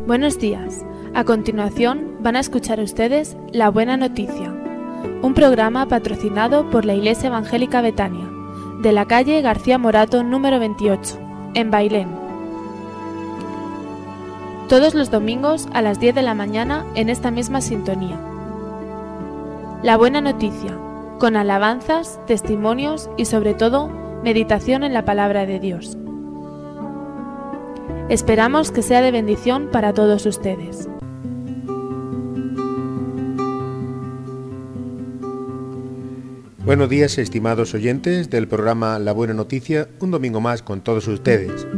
Buenos días. A continuación van a escuchar ustedes La Buena Noticia, un programa patrocinado por la Iglesia Evangélica Betania, de la calle García Morato número 28, en Bailén. Todos los domingos a las 10 de la mañana en esta misma sintonía. La Buena Noticia, con alabanzas, testimonios y sobre todo, meditación en la palabra de Dios. Esperamos que sea de bendición para todos ustedes. Buenos días, estimados oyentes del programa La Buena Noticia, un domingo más con todos ustedes.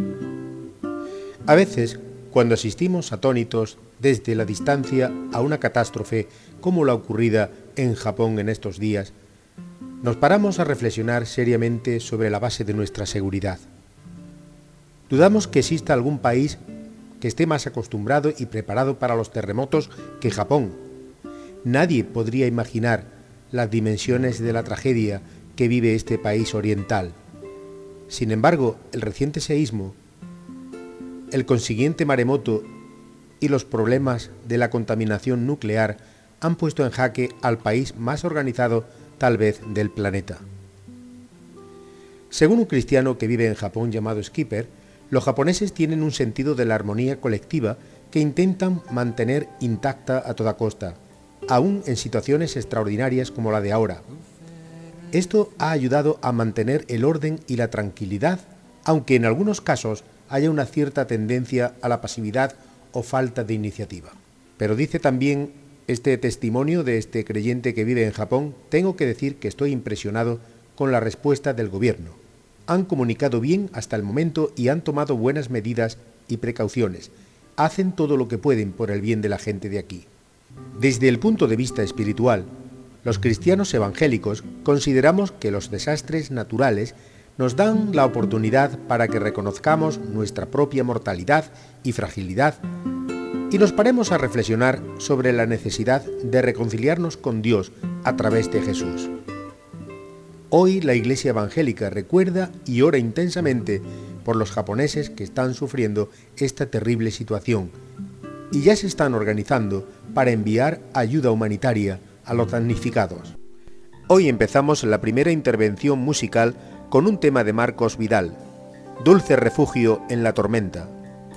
A veces, cuando asistimos atónitos desde la distancia a una catástrofe como la ocurrida en Japón en estos días, nos paramos a reflexionar seriamente sobre la base de nuestra seguridad. Dudamos que exista algún país que esté más acostumbrado y preparado para los terremotos que Japón. Nadie podría imaginar las dimensiones de la tragedia que vive este país oriental. Sin embargo, el reciente seísmo, el consiguiente maremoto y los problemas de la contaminación nuclear han puesto en jaque al país más organizado tal vez del planeta. Según un cristiano que vive en Japón llamado Skipper, los japoneses tienen un sentido de la armonía colectiva que intentan mantener intacta a toda costa, aún en situaciones extraordinarias como la de ahora. Esto ha ayudado a mantener el orden y la tranquilidad, aunque en algunos casos haya una cierta tendencia a la pasividad o falta de iniciativa. Pero dice también este testimonio de este creyente que vive en Japón: tengo que decir que estoy impresionado con la respuesta del gobierno. Han comunicado bien hasta el momento y han tomado buenas medidas y precauciones. Hacen todo lo que pueden por el bien de la gente de aquí. Desde el punto de vista espiritual, los cristianos evangélicos consideramos que los desastres naturales nos dan la oportunidad para que reconozcamos nuestra propia mortalidad y fragilidad y nos paremos a reflexionar sobre la necesidad de reconciliarnos con Dios a través de Jesús. Hoy la Iglesia Evangélica recuerda y ora intensamente por los japoneses que están sufriendo esta terrible situación y ya se están organizando para enviar ayuda humanitaria a los damnificados. Hoy empezamos la primera intervención musical con un tema de Marcos Vidal, Dulce Refugio en la Tormenta.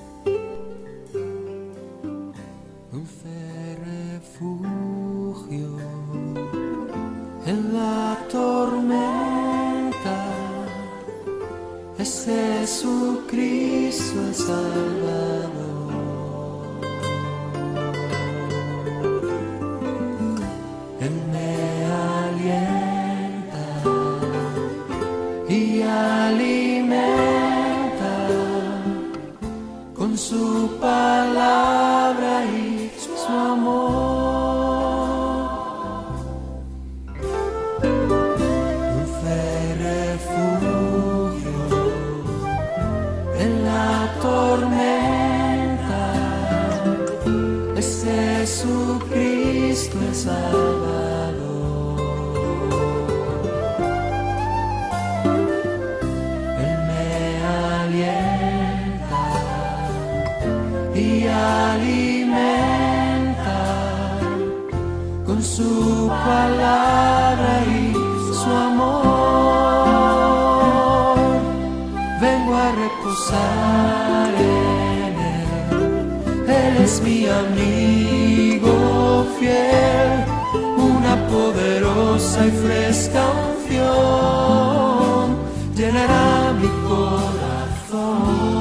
Dulce refugio en la tormenta, es Jesucristo el Salvador. Él me alienta y alimenta con su palabra y su amor. Dulce refugio en la tormenta, es Jesucristo el Salvador. Él me alienta y alimenta con su palabra y su amor. Vengo a reposar en Él, Él es mi amigo fiel, una poderosa y fresca unción llenará mi corazón.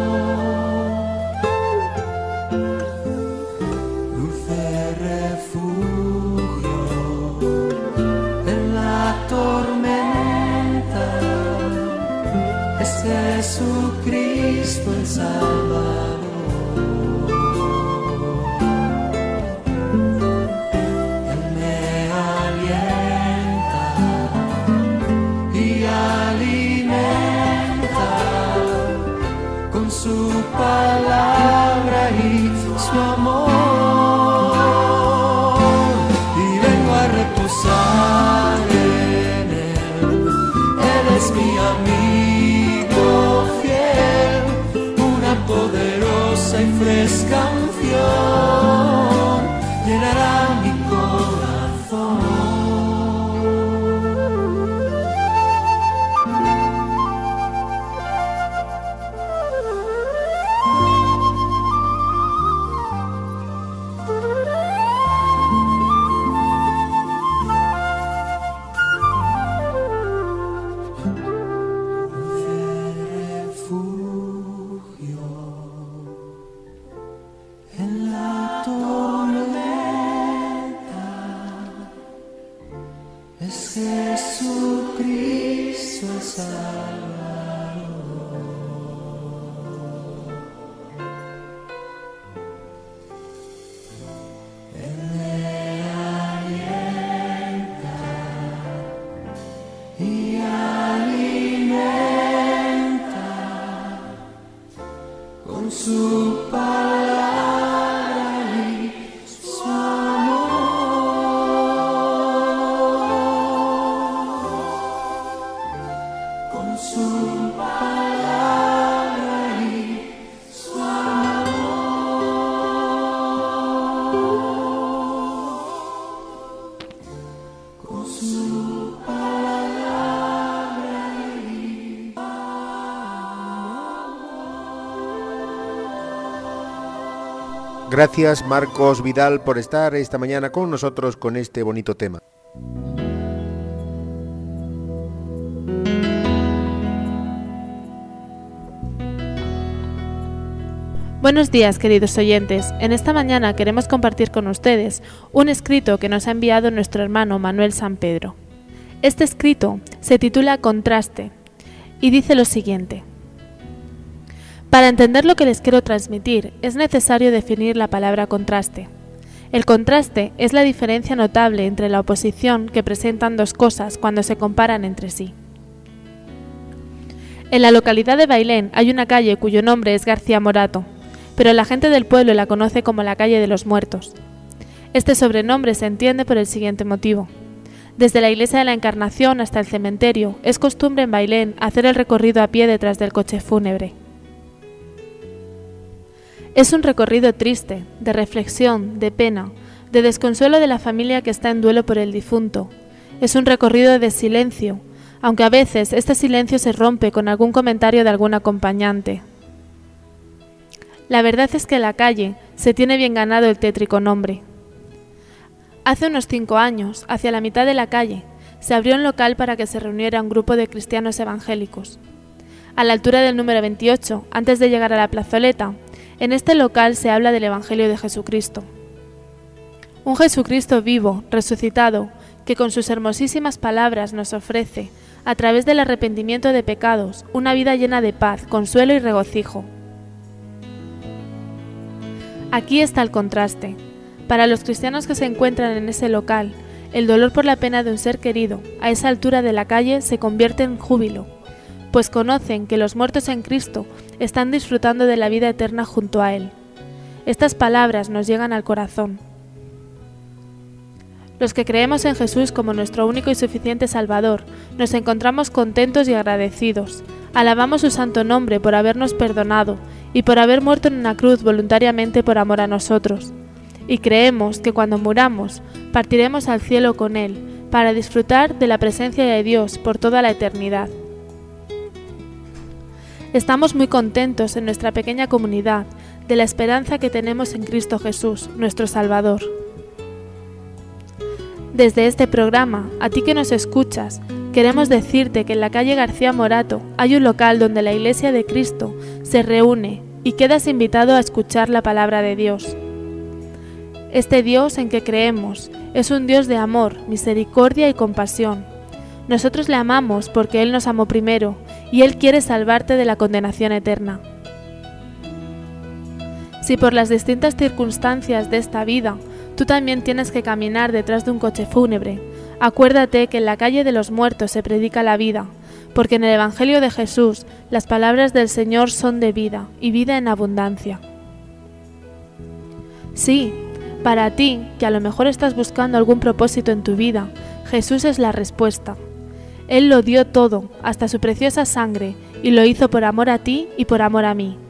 Dulce refugio en la tormenta, es Jesucristo el Salvador. Él me alienta y alimenta con su palabra y su amor. Y vengo a reposar en Él, Él es mi amigo fiel, una poderosa y fresca unción Gracias Marcos Vidal por estar esta mañana con nosotros con este bonito tema. Buenos días, queridos oyentes. En esta mañana queremos compartir con ustedes un escrito que nos ha enviado nuestro hermano Manuel San Pedro. Este escrito se titula Contraste y dice lo siguiente. Para entender lo que les quiero transmitir, es necesario definir la palabra contraste. El contraste es la diferencia notable entre la oposición que presentan dos cosas cuando se comparan entre sí. En la localidad de Bailén hay una calle cuyo nombre es García Morato, pero la gente del pueblo la conoce como la calle de los muertos. Este sobrenombre se entiende por el siguiente motivo. Desde la iglesia de la Encarnación hasta el cementerio, es costumbre en Bailén hacer el recorrido a pie detrás del coche fúnebre. Es un recorrido triste, de reflexión, de pena, de desconsuelo de la familia que está en duelo por el difunto. Es un recorrido de silencio, aunque a veces este silencio se rompe con algún comentario de algún acompañante. La verdad es que la calle se tiene bien ganado el tétrico nombre. Hace unos 5 años, hacia la mitad de la calle, se abrió un local para que se reuniera un grupo de cristianos evangélicos. A la altura del número 28, antes de llegar a la plazoleta, en este local se habla del Evangelio de Jesucristo. Un Jesucristo vivo, resucitado, que con sus hermosísimas palabras nos ofrece, a través del arrepentimiento de pecados, una vida llena de paz, consuelo y regocijo. Aquí está el contraste. Para los cristianos que se encuentran en ese local, el dolor por la pena de un ser querido, a esa altura de la calle, se convierte en júbilo, pues conocen que los muertos en Cristo están disfrutando de la vida eterna junto a Él. Estas palabras nos llegan al corazón. Los que creemos en Jesús como nuestro único y suficiente Salvador, nos encontramos contentos y agradecidos. Alabamos su santo nombre por habernos perdonado y por haber muerto en una cruz voluntariamente por amor a nosotros. Y creemos que cuando muramos, partiremos al cielo con Él, para disfrutar de la presencia de Dios por toda la eternidad. Estamos muy contentos en nuestra pequeña comunidad de la esperanza que tenemos en Cristo Jesús, nuestro Salvador. Desde este programa, a ti que nos escuchas, queremos decirte que en la calle García Morato hay un local donde la Iglesia de Cristo se reúne y quedas invitado a escuchar la palabra de Dios. Este Dios en que creemos es un Dios de amor, misericordia y compasión. Nosotros le amamos porque Él nos amó primero y Él quiere salvarte de la condenación eterna. Si por las distintas circunstancias de esta vida tú también tienes que caminar detrás de un coche fúnebre, acuérdate que en la calle de los muertos se predica la vida, porque en el Evangelio de Jesús las palabras del Señor son de vida y vida en abundancia. Sí, para ti, que a lo mejor estás buscando algún propósito en tu vida, Jesús es la respuesta. Él lo dio todo, hasta su preciosa sangre, y lo hizo por amor a ti y por amor a mí.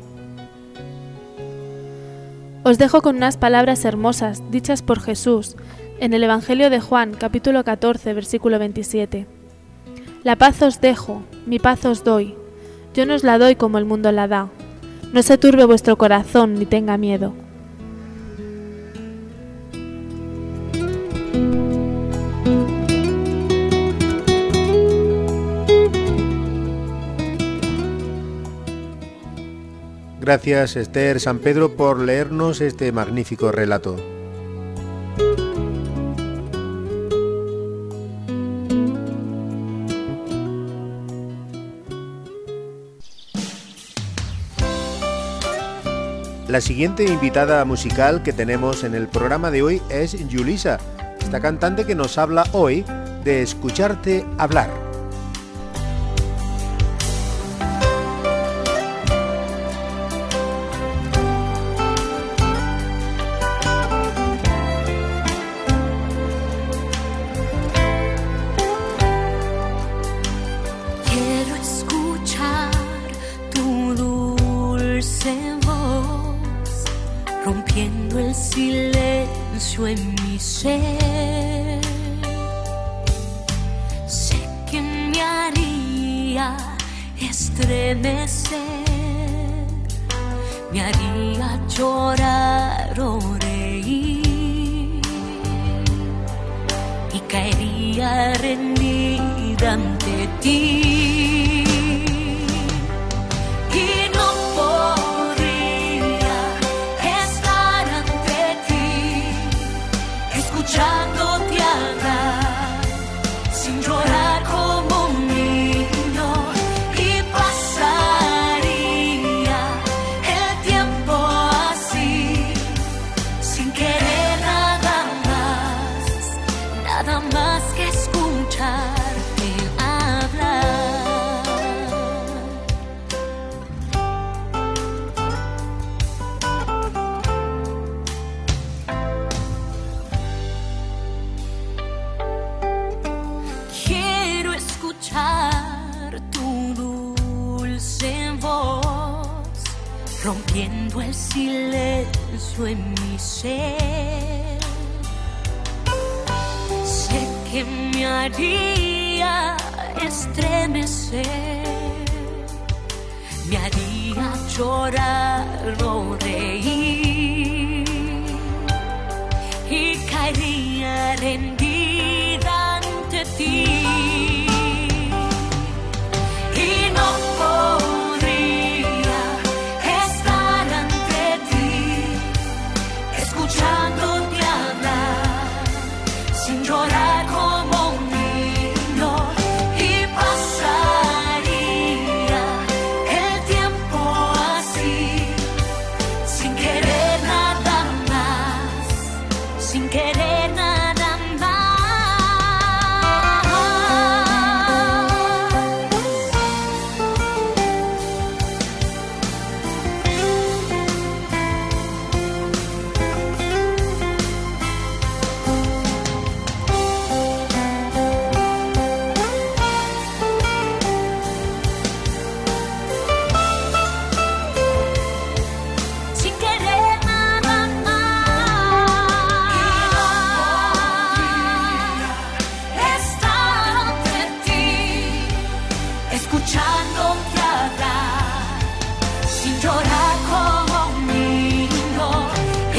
Os dejo con unas palabras hermosas dichas por Jesús en el Evangelio de Juan, capítulo 14, versículo 27. La paz os dejo, mi paz os doy. Yo no os la doy como el mundo la da. No se turbe vuestro corazón ni tenga miedo. Gracias Esther San Pedro por leernos este magnífico relato. La siguiente invitada musical que tenemos en el programa de hoy es Yulisa, esta cantante que nos habla hoy de escucharte hablar. Quiero escuchar tu dulce voz, rompiendo el silencio en mi ser. Sé que me haría estremecer, me haría llorar o reír, y caería rendida ante ti. Y no podría estar ante ti, escuchándote hablar, sin llorar como un niño, y pasaría el tiempo así, sin querer nada más que escucharte hablar. Quiero escuchar tu dulce voz, rompiendo el silencio en mi ser. Sé que me haría estremecer, me haría llorar o reír, y caería rendida ante ti. Y no podría estar ante ti, escuchándote hablar, sin llorar como un niño, y pasaría el tiempo así, sin querer nada más, sin querer nada más. Sin querer nada más. Estar ante ti, escuchándote hablar, sin llorar como un niño, y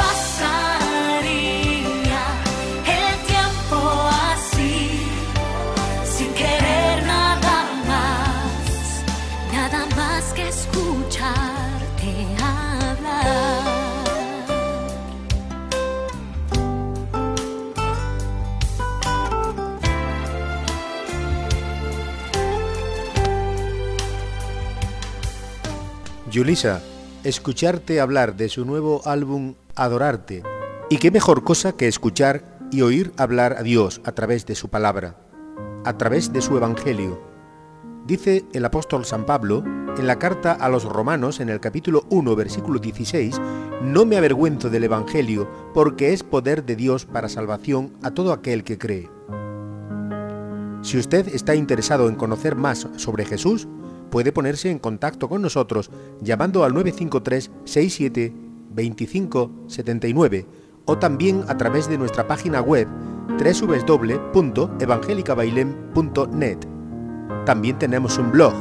pasaría el tiempo así, sin querer nada más que escucharte hablar. Yulisa, escucharte hablar de su nuevo álbum Adorarte. Y qué mejor cosa que escuchar y oír hablar a Dios a través de su palabra, a través de su evangelio. Dice el apóstol San Pablo en la carta a los Romanos, en el capítulo 1, versículo 16, «No me avergüenzo del evangelio, porque es poder de Dios para salvación a todo aquel que cree». Si usted está interesado en conocer más sobre Jesús, puede ponerse en contacto con nosotros llamando al 953 67 25 79 o también a través de nuestra página web www.evangelicabailén.net. También tenemos un blog,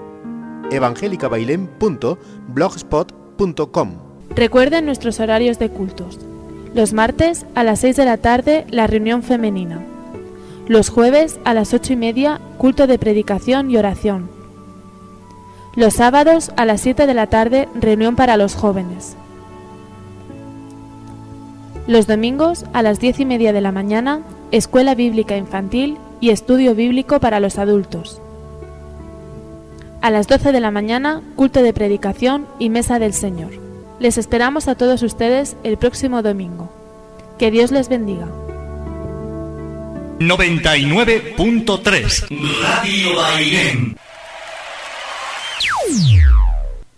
evangelicabailén.blogspot.com. Recuerden nuestros horarios de cultos. Los martes a las 6 de la tarde, la reunión femenina. Los jueves a las 8:30, culto de predicación y oración. Los sábados a las 7 de la tarde, reunión para los jóvenes. Los domingos a las 10:30 de la mañana, escuela bíblica infantil y estudio bíblico para los adultos. A las 12 de la mañana, culto de predicación y mesa del Señor. Les esperamos a todos ustedes el próximo domingo. Que Dios les bendiga. 99.3 Radio Bailén.